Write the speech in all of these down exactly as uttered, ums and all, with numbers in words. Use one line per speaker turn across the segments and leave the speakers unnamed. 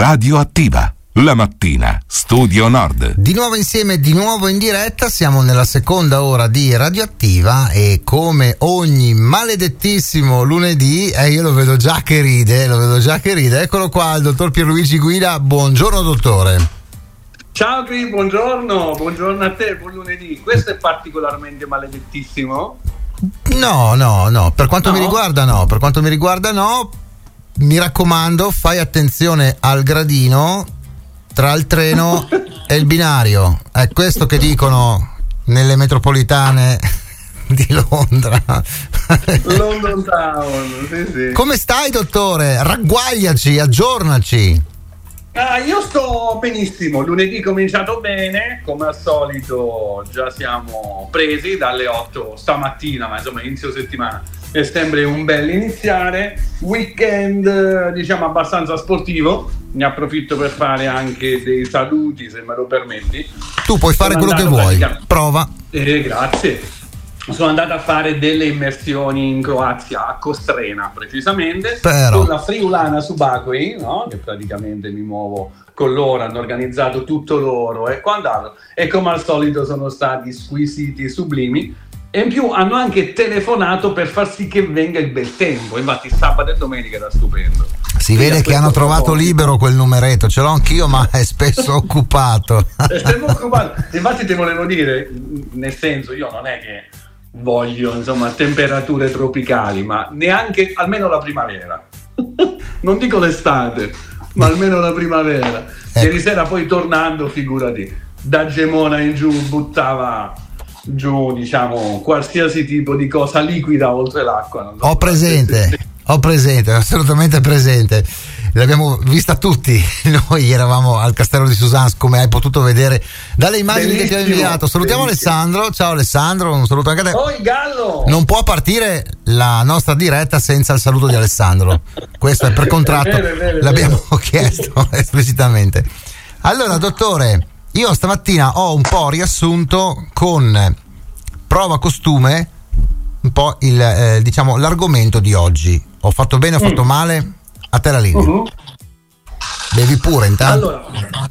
Radioattiva. La mattina, Studio Nord.
Di nuovo insieme, di nuovo in diretta, siamo nella seconda ora di Radioattiva e come ogni maledettissimo lunedì, eh, io lo vedo già che ride, lo vedo già che ride, eccolo qua il dottor Pierluigi Guida, buongiorno dottore.
Ciao Cri, buongiorno, buongiorno a te, buon lunedì, questo è particolarmente maledettissimo?
No, no, no, per quanto
no?
mi riguarda no, per quanto mi riguarda no, mi raccomando fai attenzione al gradino tra il treno e il binario, è questo che dicono nelle metropolitane di Londra.
London Town, sì, sì.
Come stai dottore? Ragguagliaci, aggiornaci.
Ah, io sto benissimo, lunedì cominciato bene, come al solito già siamo presi dalle otto stamattina, ma insomma inizio settimana è sempre un bel iniziare, weekend diciamo abbastanza sportivo, ne approfitto per fare anche dei saluti se me lo permetti.
Tu puoi fare quello che vuoi, prova.
Eh, grazie. Sono andato a fare delle immersioni in Croazia, a Kostrena precisamente,
Però.
con la Friulana Subacquei, no? Che praticamente mi muovo con loro, hanno organizzato tutto loro e quant'altro, e come al solito sono stati squisiti, sublimi, e in più hanno anche telefonato per far sì che venga il bel tempo, infatti sabato e domenica era stupendo.
Si
Quindi
vede che hanno trovato libero quel numeretto, ce l'ho anch'io ma è spesso occupato.
È sempre occupato, infatti ti volevo dire, nel senso io non è che voglio insomma temperature tropicali, ma neanche almeno la primavera. Non dico l'estate, ma almeno la primavera.
Ecco.
Ieri sera poi tornando, figurati, da Gemona in giù buttava giù diciamo qualsiasi tipo di cosa liquida oltre l'acqua. Non so.
Ho presente, ho presente, assolutamente presente. L'abbiamo vista tutti, noi eravamo al Castello di Susanne, come hai potuto vedere dalle immagini
Bellissimo,
che ti ho inviato. Salutiamo
bellissimo.
Alessandro, ciao Alessandro, un saluto anche a te.
Oh, il gallo!
Non può partire la nostra diretta senza il saluto di Alessandro, questo è per contratto,
È vero, è vero, è
l'abbiamo
vero.
chiesto esplicitamente. Allora dottore, io stamattina ho un po' riassunto con prova costume un po' il eh, diciamo l'argomento di oggi. Ho fatto bene, ho fatto
Mm.
male? A te la linea.
Uh-huh.
Bevi pure intanto.
Allora,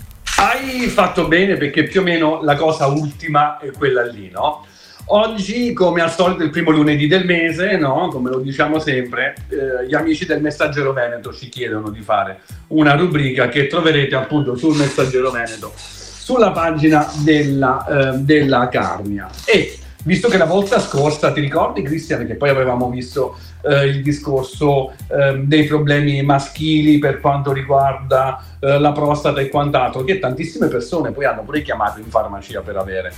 hai fatto bene perché più o meno la cosa ultima è quella lì, no? Oggi, come al solito, il primo lunedì del mese, no? Come lo diciamo sempre, eh, gli amici del Messaggero Veneto ci chiedono di fare una rubrica che troverete appunto sul Messaggero Veneto, sulla pagina della, eh, della Carnia. E visto che la volta scorsa, ti ricordi Cristian, che poi avevamo visto eh, il discorso eh, dei problemi maschili per quanto riguarda eh, la prostata e quant'altro, che tantissime persone poi hanno pure chiamato in farmacia per avere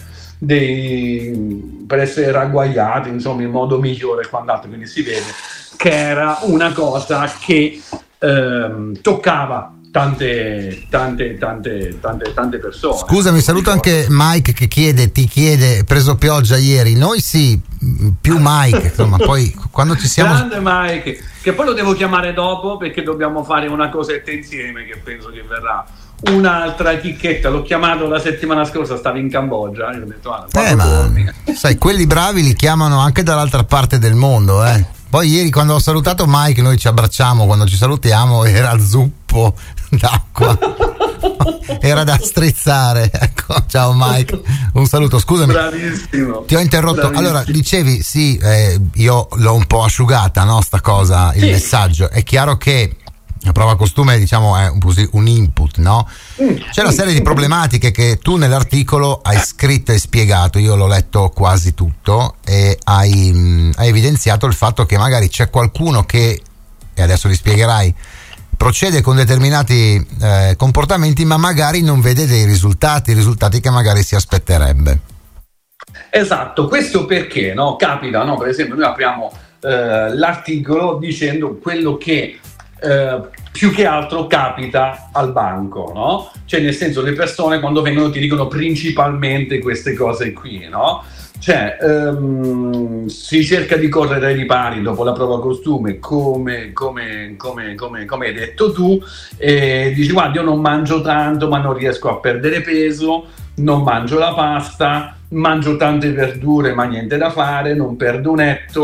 dei per essere ragguagliati insomma in modo migliore e quant'altro, quindi si vede che era una cosa che ehm, toccava tante tante tante tante tante persone.
Scusami, saluto anche Mike che chiede, ti chiede, preso pioggia ieri. Noi sì, più Mike, insomma, poi quando ci siamo.
Grande Mike, che poi lo devo chiamare dopo perché dobbiamo fare una cosetta insieme che penso che verrà un'altra chicchetta. L'ho chiamato la settimana scorsa, stavo in Cambogia, io ho detto ah,
Eh, ma sai, quelli bravi li chiamano anche dall'altra parte del mondo, eh. Poi ieri quando ho salutato Mike, noi ci abbracciamo, quando ci salutiamo era zuppo d'acqua, era da strizzare. Ecco, ciao Mike, un saluto, scusami.
Bravissimo.
Ti ho interrotto.
Bravissimo.
Allora, dicevi, sì, eh, io l'ho un po' asciugata, no, sta cosa, il
Sì.
messaggio. È chiaro che la prova costume, diciamo, è un, così, un input, no? C'è una serie di problematiche che tu nell'articolo hai scritto e spiegato, io l'ho letto quasi tutto, e hai, mh, hai evidenziato il fatto che magari c'è qualcuno che, e adesso vi spiegherai, procede con determinati eh, comportamenti ma magari non vede dei risultati, risultati che magari si aspetterebbe.
Esatto, questo perché no? Capita, no? Per esempio noi apriamo eh, l'articolo dicendo quello che eh, più che altro capita al banco, no? Cioè nel senso, le persone quando vengono ti dicono principalmente queste cose qui, no? Cioè ehm, si cerca di correre ai ripari dopo la prova costume, come, come, come, come, come hai detto tu, e dici guarda io non mangio tanto ma non riesco a perdere peso, non mangio la pasta, mangio tante verdure ma niente da fare, non perdo un etto,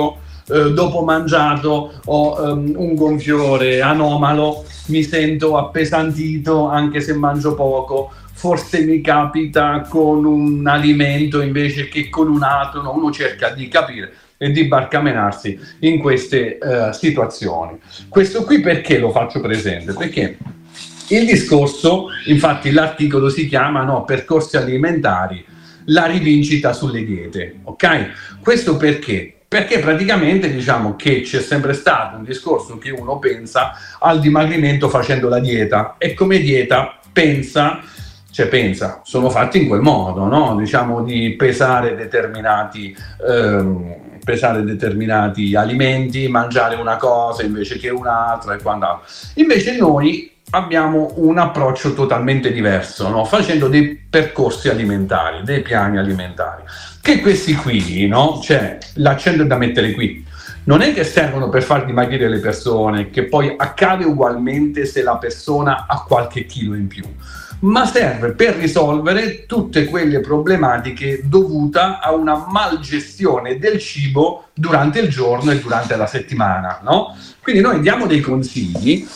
eh, dopo mangiato ho um, un gonfiore anomalo, mi sento appesantito anche se mangio poco, forse mi capita con un alimento invece che con un altro, no? Uno cerca di capire e di barcamenarsi in queste uh, situazioni. Questo qui perché lo faccio presente? Perché il discorso, infatti l'articolo si chiama no, percorsi alimentari, la rivincita sulle diete, ok? Questo perché? Perché praticamente diciamo che c'è sempre stato un discorso che uno pensa al dimagrimento facendo la dieta e come dieta pensa, cioè pensa, sono fatti in quel modo, no? Diciamo di pesare determinati, ehm, pesare determinati alimenti, mangiare una cosa invece che un'altra e quant'altro. Invece noi abbiamo un approccio totalmente diverso, no? Facendo dei percorsi alimentari, dei piani alimentari, che questi qui, no? Cioè, l'accento è da mettere qui. Non è che servono per far dimagrire le persone, che poi accade ugualmente se la persona ha qualche chilo in più, ma serve per risolvere tutte quelle problematiche dovute a una malgestione del cibo durante il giorno e durante la settimana, no? Quindi noi diamo dei consigli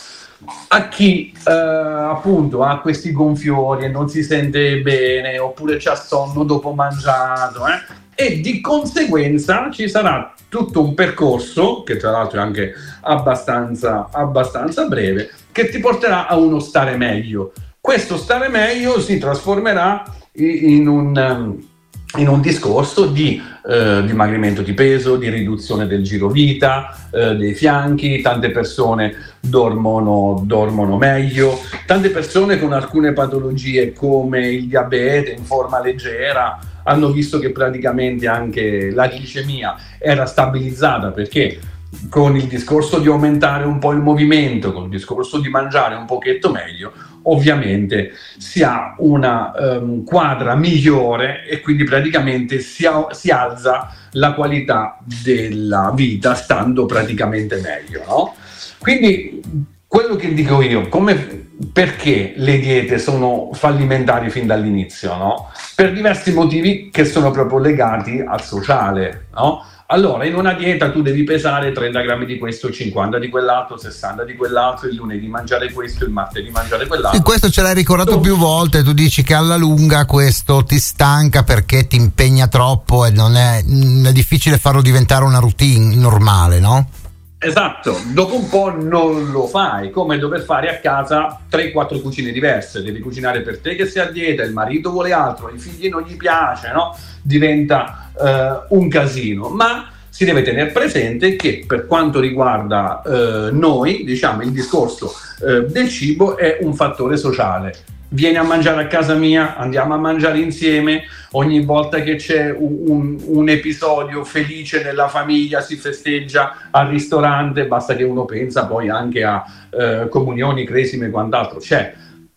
a chi eh, appunto ha questi gonfiori e non si sente bene oppure c'ha sonno dopo mangiato eh? E di conseguenza ci sarà tutto un percorso che tra l'altro è anche abbastanza, abbastanza breve che ti porterà a uno stare meglio. Questo stare meglio si trasformerà in un, in un discorso di eh, dimagrimento di peso, di riduzione del giro vita, eh, dei fianchi. Tante persone dormono, dormono meglio, tante persone con alcune patologie come il diabete in forma leggera hanno visto che praticamente anche la glicemia era stabilizzata, perché con il discorso di aumentare un po' il movimento, con il discorso di mangiare un pochetto meglio, ovviamente si ha una um, quadra migliore e quindi praticamente si, a- si alza la qualità della vita stando praticamente meglio, no? Quindi quello che dico io, come, perché le diete sono fallimentari fin dall'inizio, no? Per diversi motivi che sono proprio legati al sociale, no? Allora, in una dieta tu devi pesare trenta grammi di questo, cinquanta di quell'altro, sessanta di quell'altro, il lunedì mangiare questo, il martedì mangiare quell'altro.
E questo ce l'hai ricordato tu... più volte, tu dici che alla lunga questo ti stanca perché ti impegna troppo e non è, è difficile farlo diventare una routine normale, no?
Esatto, dopo un po' non lo fai, come dover fare a casa tre quattro cucine diverse, devi cucinare per te che sei a dieta, il marito vuole altro, i figli non gli piace, no? Diventa uh, un casino, ma si deve tenere presente che per quanto riguarda uh, noi, diciamo, il discorso uh, del cibo è un fattore sociale. Vieni a mangiare a casa mia, andiamo a mangiare insieme, ogni volta che c'è un, un, un episodio felice nella famiglia si festeggia al ristorante, basta che uno pensa poi anche a eh, comunioni, cresime e quant'altro. Cioè,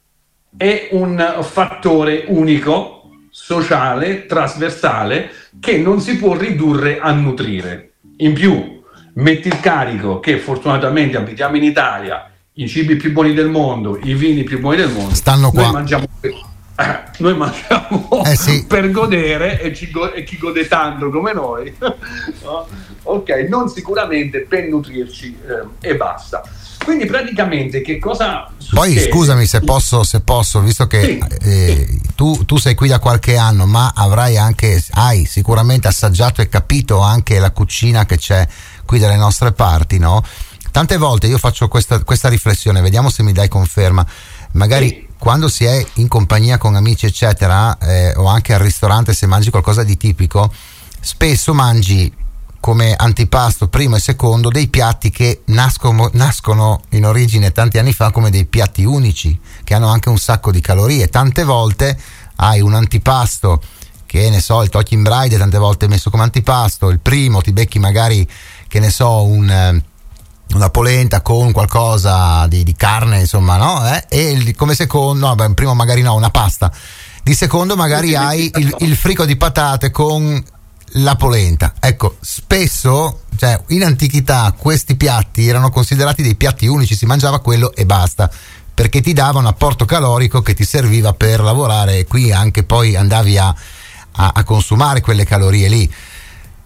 è un fattore unico, sociale, trasversale, che non si può ridurre a nutrire. In più, metti il carico che fortunatamente abitiamo in Italia, i cibi più buoni del mondo, i vini più buoni del mondo
stanno qua.
Noi mangiamo, eh, noi mangiamo
eh sì.
per godere e, ci go- e chi gode tanto come noi no? Ok, non sicuramente per nutrirci eh, e basta. Quindi praticamente che cosa succede?
Poi scusami se posso, se posso visto che
sì,
eh,
sì.
Tu, tu sei qui da qualche anno, ma avrai anche, hai sicuramente assaggiato e capito anche la cucina che c'è qui dalle nostre parti, no? Tante volte io faccio questa, questa riflessione, vediamo se mi dai conferma, magari sì. Quando si è in compagnia con amici eccetera, eh, o anche al ristorante, se mangi qualcosa di tipico, spesso mangi come antipasto primo e secondo dei piatti che nascono, nascono in origine tanti anni fa come dei piatti unici, che hanno anche un sacco di calorie. Tante volte hai un antipasto che ne so, il Tocchi in Braide tante volte messo come antipasto, il primo ti becchi magari, che ne so, un... una polenta con qualcosa di, di carne, insomma, no? Eh? E il, come secondo, no, beh, primo magari no, una pasta. Di secondo magari hai il, il frico di patate con la polenta. Ecco, spesso, cioè, in antichità questi piatti erano considerati dei piatti unici, si mangiava quello e basta, perché ti dava un apporto calorico che ti serviva per lavorare e qui anche poi andavi a, a, a consumare quelle calorie lì.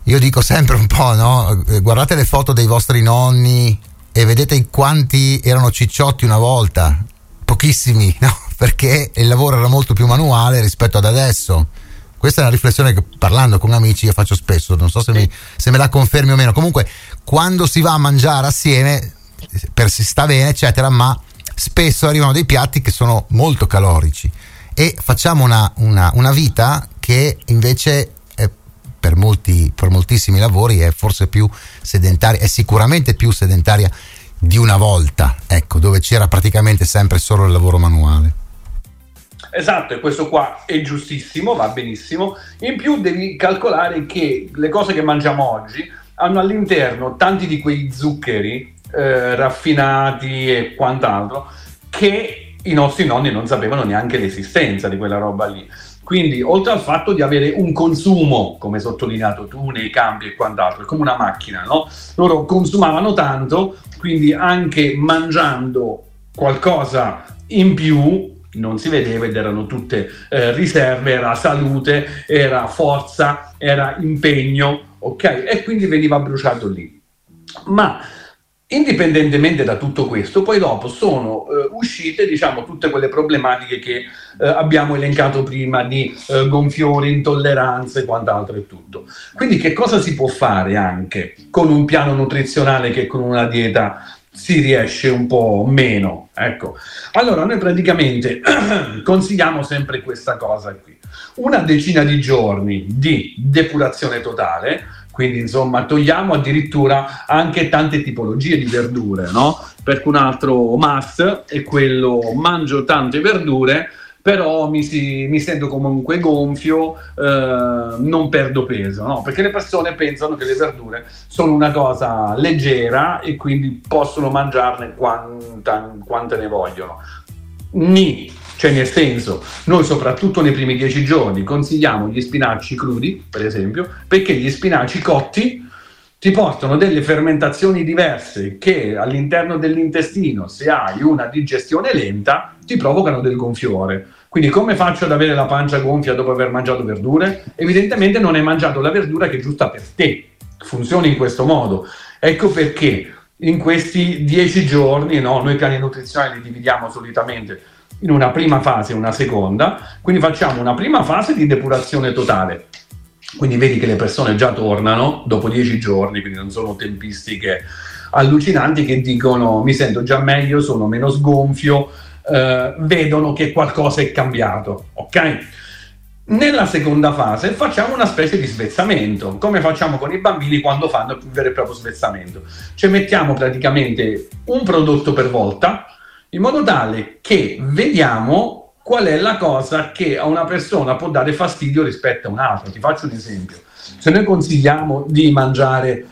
io dico sempre un po', no? Guardate le foto dei vostri nonni e vedete quanti erano cicciotti una volta, pochissimi, no? Perché il lavoro era molto più manuale rispetto ad adesso. Questa è una riflessione che, parlando con amici, io faccio spesso, non so se, mi, se me la confermi o meno. Comunque, quando si va a mangiare assieme, per si sta bene, eccetera, ma spesso arrivano dei piatti che sono molto calorici e facciamo una, una, una vita che invece è, per molti, per moltissimi lavori è forse più sedentaria, è sicuramente più sedentaria di una volta, ecco, dove c'era praticamente sempre solo il lavoro manuale.
Esatto, e questo qua è giustissimo, va benissimo. In più devi calcolare che le cose che mangiamo oggi hanno all'interno tanti di quei zuccheri eh, raffinati e quant'altro che i nostri nonni non sapevano neanche l'esistenza di quella roba lì. Quindi, oltre al fatto di avere un consumo, come sottolineato tu, nei campi e quant'altro, è come una macchina, no? Loro consumavano tanto, quindi anche mangiando qualcosa in più non si vedeva ed erano tutte eh, riserve, era salute, era forza, era impegno, ok? E quindi veniva bruciato lì. Ma indipendentemente da tutto questo, poi dopo sono eh, uscite, diciamo, tutte quelle problematiche che eh, abbiamo elencato prima di eh, gonfiori, intolleranze e quant'altro e tutto. Quindi che cosa si può fare anche con un piano nutrizionale che con una dieta si riesce un po' meno? Ecco, allora noi praticamente consigliamo sempre questa cosa qui: una decina di giorni di depurazione totale, quindi insomma togliamo addirittura anche tante tipologie di verdure, no? Perché un altro must è quello: mangio tante verdure però mi, si, mi sento comunque gonfio, eh, non perdo peso, no? Perché le persone pensano che le verdure sono una cosa leggera e quindi possono mangiarne quanta, quante ne vogliono. Ni, cioè nel senso, noi soprattutto nei primi dieci giorni consigliamo gli spinaci crudi, per esempio, perché gli spinaci cotti ti portano delle fermentazioni diverse che all'interno dell'intestino, se hai una digestione lenta, ti provocano del gonfiore. Quindi come faccio ad avere la pancia gonfia dopo aver mangiato verdure? Evidentemente non hai mangiato la verdura che è giusta per te. Funziona in questo modo. Ecco perché in questi dieci giorni, no, noi piani nutrizionali li dividiamo solitamente in una prima fase e una seconda. Quindi facciamo una prima fase di depurazione totale. Quindi vedi che le persone già tornano dopo dieci giorni, quindi non sono tempistiche allucinanti, che dicono mi sento già meglio, sono meno sgonfio, eh, vedono che qualcosa è cambiato, ok? Nella seconda fase facciamo una specie di svezzamento, come facciamo con i bambini quando fanno il vero e proprio svezzamento. Cioè mettiamo praticamente un prodotto per volta, in modo tale che vediamo qual è la cosa che a una persona può dare fastidio rispetto a un'altra. Ti faccio un esempio: se noi consigliamo di mangiare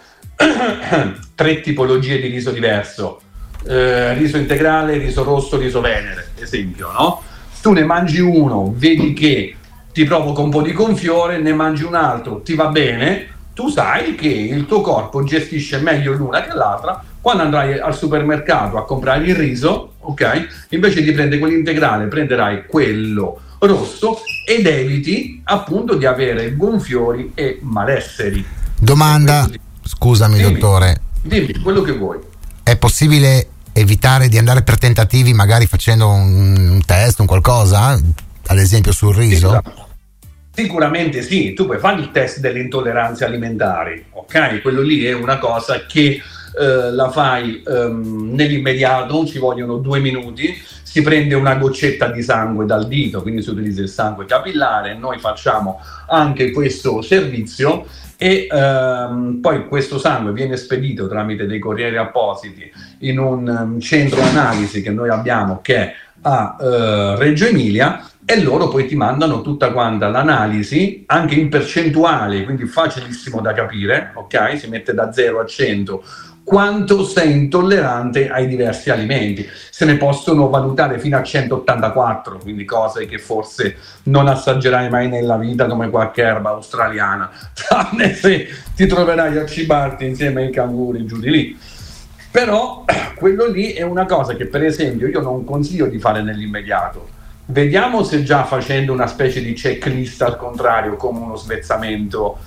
tre tipologie di riso diverso, eh, riso integrale, riso rosso, riso venere, esempio, no? Tu ne mangi uno, vedi che ti provoca un po' di gonfiore, ne mangi un altro, ti va bene, tu sai che il tuo corpo gestisce meglio l'una che l'altra. Quando andrai al supermercato a comprare il riso, ok, invece di prendere quello integrale prenderai quello rosso ed eviti appunto di avere gonfiori e malesseri.
Domanda, scusami dimmi, dottore,
dimmi quello che vuoi.
È possibile evitare di andare per tentativi, magari facendo un, un test, un qualcosa, ad esempio sul riso?
Esatto. Sicuramente sì, tu puoi fare il test delle intolleranze alimentari, ok? Quello lì è una cosa che eh, la fai ehm, nell'immediato, ci vogliono due minuti, si prende una goccetta di sangue dal dito, quindi si utilizza il sangue capillare, noi facciamo anche questo servizio e ehm, poi questo sangue viene spedito tramite dei corrieri appositi in un um, centro analisi che noi abbiamo, che è a eh, Reggio Emilia, e loro poi ti mandano tutta quanta l'analisi anche in percentuale, quindi facilissimo da capire, ok? Si mette da zero a cento quanto sei intollerante ai diversi alimenti. Se ne possono valutare fino a centottantaquattro, quindi cose che forse non assaggerai mai nella vita, come qualche erba australiana, tranne se ti troverai a cibarti insieme ai canguri giù di lì. Però quello lì è una cosa che per esempio io non consiglio di fare nell'immediato. Vediamo se già facendo una specie di checklist al contrario, come uno svezzamento,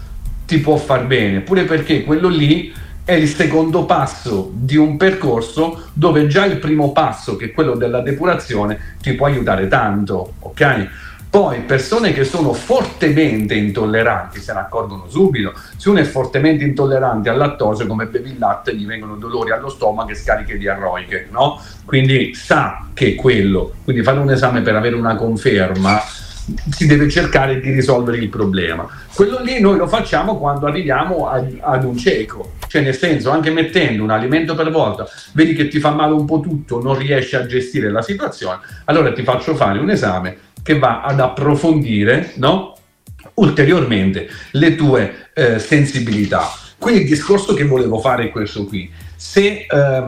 ti può far bene, pure perché quello lì è il secondo passo di un percorso dove già il primo passo, che è quello della depurazione, ti può aiutare tanto, ok? Poi persone che sono fortemente intolleranti se ne accorgono subito. Se uno è fortemente intollerante al lattosio, come bevi il latte gli vengono dolori allo stomaco e scariche diarroiche, no? Quindi sa che è quello, quindi fare un esame per avere una conferma, si deve cercare di risolvere il problema. Quello lì noi lo facciamo quando arriviamo a, ad un cieco, cioè nel senso, anche mettendo un alimento per volta, vedi che ti fa male un po' tutto, non riesci a gestire la situazione, allora ti faccio fare un esame che va ad approfondire, no? ulteriormente le tue eh, sensibilità. Quindi il discorso che volevo fare è questo qui: se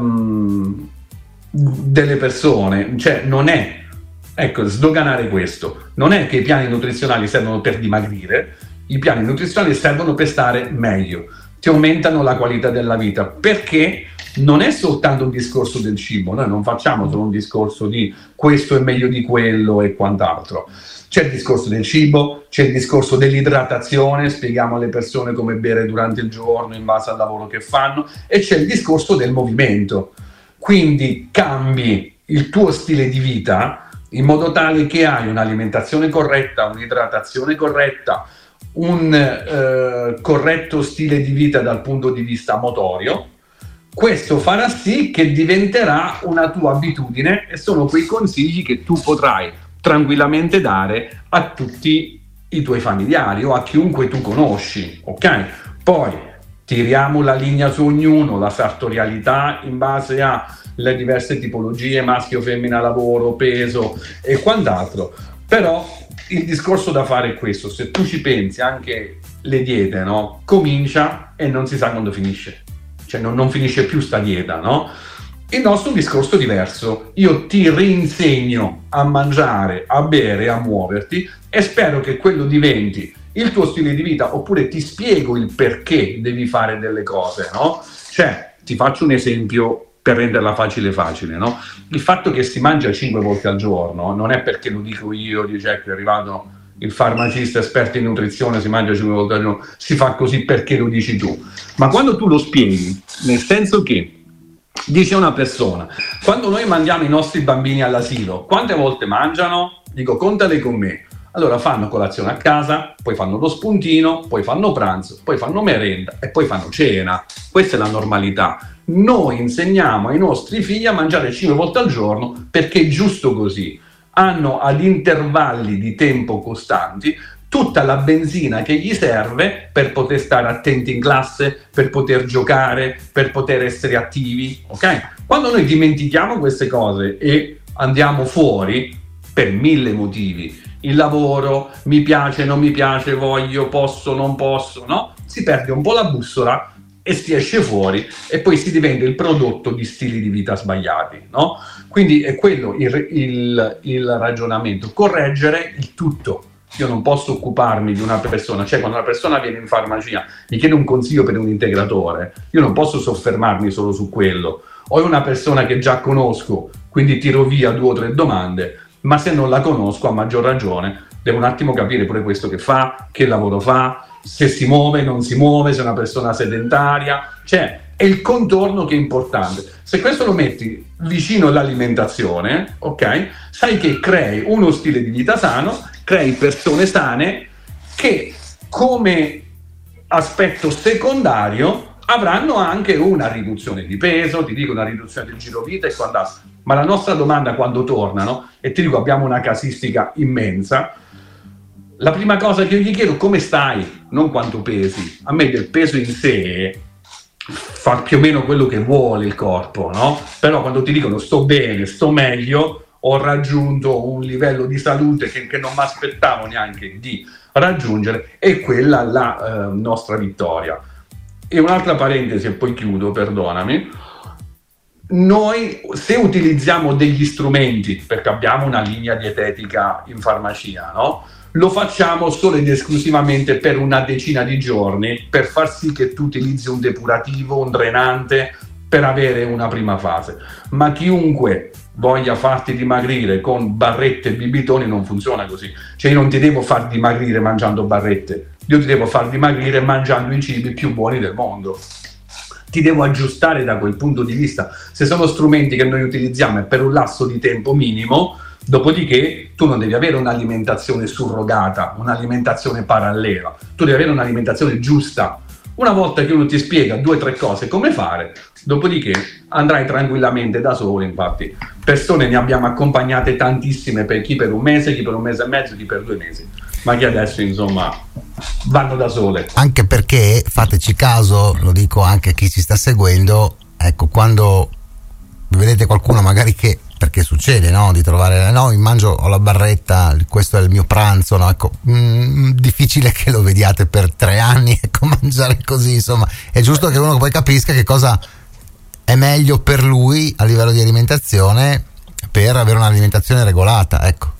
um, delle persone, cioè non è, ecco, sdoganare questo, non è che i piani nutrizionali servono per dimagrire, i piani nutrizionali servono per stare meglio, ti aumentano la qualità della vita, perché non è soltanto un discorso del cibo, noi non facciamo solo un discorso di questo è meglio di quello e quant'altro. C'è il discorso del cibo, c'è il discorso dell'idratazione, spieghiamo alle persone come bere durante il giorno in base al lavoro che fanno, e c'è il discorso del movimento. Quindi cambi il tuo stile di vita in modo tale che hai un'alimentazione corretta, un'idratazione corretta, un eh, corretto stile di vita dal punto di vista motorio. Questo farà sì che diventerà una tua abitudine, e sono quei consigli che tu potrai tranquillamente dare a tutti i tuoi familiari o a chiunque tu conosci, ok? Poi tiriamo la linea su ognuno, la sartorialità in base alle diverse tipologie, maschio, femmina, lavoro, peso e quant'altro. Però il discorso da fare è questo: se tu ci pensi, anche le diete, no? Comincia e non si sa quando finisce. Cioè non, non finisce più sta dieta, no? Il nostro è un discorso diverso. Io ti rinsegno a mangiare, a bere, a muoverti, e spero che quello diventi il tuo stile di vita, oppure ti spiego il perché devi fare delle cose, no? Cioè, ti faccio un esempio per renderla facile facile, no? Il fatto che si mangia cinque volte al giorno non è perché lo dico io, dice ecco è arrivato il farmacista esperto in nutrizione, si mangia cinque volte al giorno, si fa così perché lo dici tu. Ma quando tu lo spieghi, nel senso che dice una persona, quando noi mandiamo i nostri bambini all'asilo, quante volte mangiano? Dico, contale con me. Allora fanno colazione a casa, poi fanno lo spuntino, poi fanno pranzo, poi fanno merenda e poi fanno cena. Questa è la normalità. Noi insegniamo ai nostri figli a mangiare cinque volte al giorno perché è giusto così. Hanno ad intervalli di tempo costanti tutta la benzina che gli serve per poter stare attenti in classe, per poter giocare, per poter essere attivi, ok? Quando noi dimentichiamo queste cose e andiamo fuori per mille motivi, il lavoro, mi piace, non mi piace, voglio, posso, non posso, no? Si perde un po' la bussola e si esce fuori e poi si diventa il prodotto di stili di vita sbagliati, no? Quindi è quello il, il, il ragionamento, correggere il tutto. Io non posso occuparmi di una persona, cioè quando una persona viene in farmacia mi chiede un consiglio per un integratore, io non posso soffermarmi solo su quello. O è una persona che già conosco, quindi tiro via due o tre domande, ma se non la conosco a maggior ragione devo un attimo capire pure questo che fa, che lavoro fa, se si muove, non si muove, se è una persona sedentaria, cioè è il contorno che è importante. Se questo lo metti vicino all'alimentazione, ok, sai che crei uno stile di vita sano, crei persone sane che come aspetto secondario avranno anche una riduzione di peso, ti dico una riduzione del giro vita e quant'altro. Ma la nostra domanda quando tornano, e ti dico abbiamo una casistica immensa, la prima cosa che io gli chiedo: come stai? Non quanto pesi. A me del peso in sé fa più o meno quello che vuole il corpo, no? Però quando ti dicono sto bene, sto meglio, ho raggiunto un livello di salute che, che non mi aspettavo neanche di raggiungere, è quella la eh, nostra vittoria. E un'altra parentesi e poi chiudo, perdonami. Noi se utilizziamo degli strumenti, perché abbiamo una linea dietetica in farmacia, no? Lo facciamo solo ed esclusivamente per una decina di giorni per far sì che tu utilizzi un depurativo, un drenante per avere una prima fase. Ma chiunque voglia farti dimagrire con barrette e bibitoni non funziona così. Cioè io non ti devo far dimagrire mangiando barrette, io ti devo far dimagrire mangiando i cibi più buoni del mondo. Ti devo aggiustare da quel punto di vista. Se sono strumenti che noi utilizziamo per un lasso di tempo minimo, dopodiché tu non devi avere un'alimentazione surrogata, un'alimentazione parallela, tu devi avere un'alimentazione giusta. Una volta che uno ti spiega due o tre cose come fare, dopodiché andrai tranquillamente da solo. Infatti persone ne abbiamo accompagnate tantissime, per chi per un mese, chi per un mese e mezzo, chi per due mesi, ma che adesso insomma vanno da sole.
Anche perché, fateci caso, lo dico anche a chi ci sta seguendo, ecco, quando vedete qualcuno magari che, perché succede, no, di trovare, no, mangio, ho la barretta, questo è il mio pranzo, no, ecco, mh, difficile che lo vediate per tre anni, ecco, mangiare così, insomma, è giusto che uno poi capisca che cosa è meglio per lui a livello di alimentazione, per avere un'alimentazione regolata, ecco.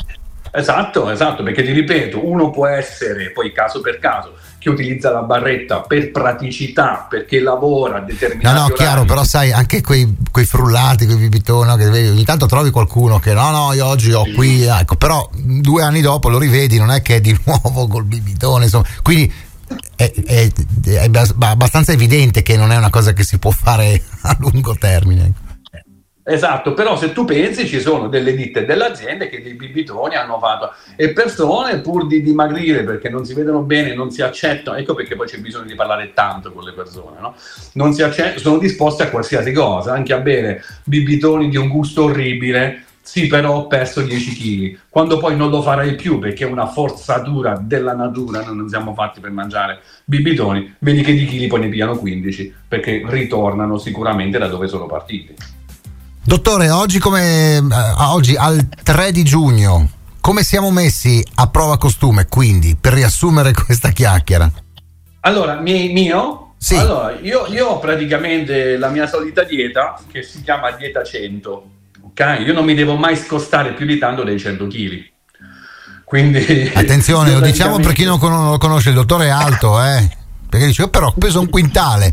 Esatto, esatto, perché ti ripeto, uno può essere poi caso per caso che utilizza la barretta per praticità, perché lavora a determinati
no no
orari.
Chiaro, però sai, anche quei, quei frullati, quei bibitoni, no, che vedi, ogni tanto trovi qualcuno che no no io oggi ho qui, ecco, però due anni dopo lo rivedi, non è che è di nuovo col bibitone, insomma, quindi è, è, è abbastanza evidente che non è una cosa che si può fare a lungo termine.
Esatto, però se tu pensi, ci sono delle ditte e delle aziende che dei bibitoni hanno fatto, e persone pur di dimagrire perché non si vedono bene, non si accettano, ecco perché poi c'è bisogno di parlare tanto con le persone, no? Non si accettano, sono disposte a qualsiasi cosa, anche a bere bibitoni di un gusto orribile. Sì, però ho perso dieci chili. Quando poi non lo farai più perché è una forzatura della natura, noi non siamo fatti per mangiare bibitoni, vedi che di chili poi ne pigliano quindici, perché ritornano sicuramente da dove sono partiti.
Dottore, oggi come eh, oggi al tre di giugno, come siamo messi a prova costume, quindi, per riassumere questa chiacchiera?
Allora, mie, mio?
Sì.
Allora, io, io ho praticamente la mia solita dieta, che si chiama dieta cento, ok? Io non mi devo mai scostare più di tanto dei cento chili. Quindi...
Attenzione, lo diciamo per chi non lo conosce, il dottore è alto, eh? Perché dice, io però peso un quintale.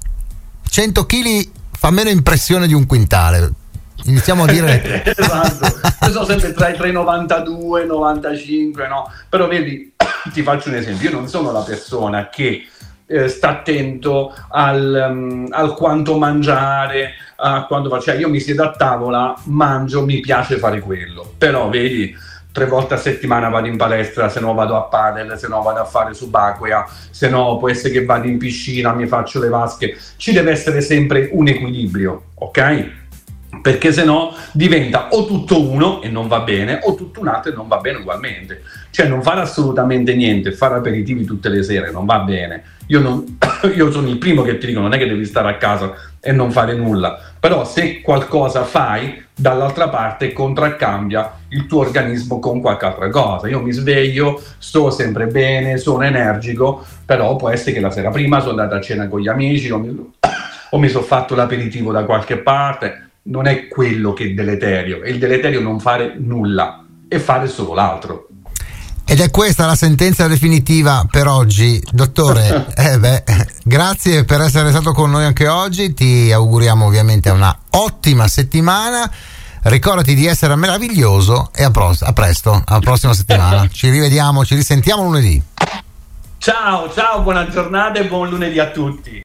cento chili fa meno impressione di un quintale. Iniziamo a dire
esatto, io sono sempre tra i tre virgola novantadue e novantacinque, no? Però vedi, ti faccio un esempio, io non sono la persona che eh, sta attento al, um, al quanto mangiare, a quanto faccio, io mi siedo a tavola, mangio, mi piace fare quello, però vedi, tre volte a settimana vado in palestra, se no vado a padel, se no vado a fare subacquea, se no può essere che vado in piscina, mi faccio le vasche, ci deve essere sempre un equilibrio, ok? Perché se no diventa o tutto uno e non va bene, o tutto un altro e non va bene ugualmente. Cioè non fare assolutamente niente, fare aperitivi tutte le sere non va bene. Io, non, io sono il primo che ti dico, non è che devi stare a casa e non fare nulla, però se qualcosa fai, dall'altra parte contraccambia il tuo organismo con qualche altra cosa. Io mi sveglio, sto sempre bene, sono energico, però può essere che la sera prima sono andato a cena con gli amici o mi, o mi sono fatto l'aperitivo da qualche parte. Non è quello che è deleterio, è il deleterio non fare nulla e fare solo l'altro.
Ed è questa la sentenza definitiva per oggi, dottore. eh beh, grazie per essere stato con noi anche oggi, ti auguriamo ovviamente una ottima settimana, ricordati di essere meraviglioso e a, pro- a presto, alla prossima settimana. Ci rivediamo, ci risentiamo lunedì.
Ciao, ciao, buona giornata e buon lunedì a tutti.